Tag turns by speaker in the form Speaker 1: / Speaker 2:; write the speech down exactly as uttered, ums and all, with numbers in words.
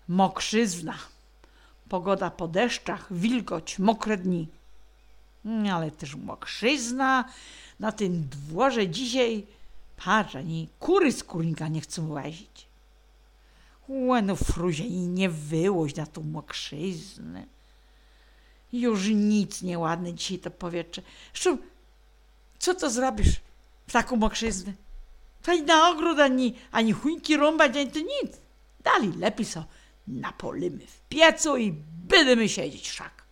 Speaker 1: Mokrzyzna. Pogoda po deszczach, wilgoć, mokre dni. Ale też mokrzyzna na tym dworze dzisiaj. Patrz, ani kury z kurnika nie chcą łazić. Łe, no Fruzia, i nie wyłoź na tą mokrzyznę. Już nic nieładne dzisiaj to powietrze. Zresztą, co to zrobisz w taką mokrzyznę? To i na ogród ani, ani chujki rąbać, ani to nic. Dali lepiej so napolimy w piecu i będziemy siedzieć wszak.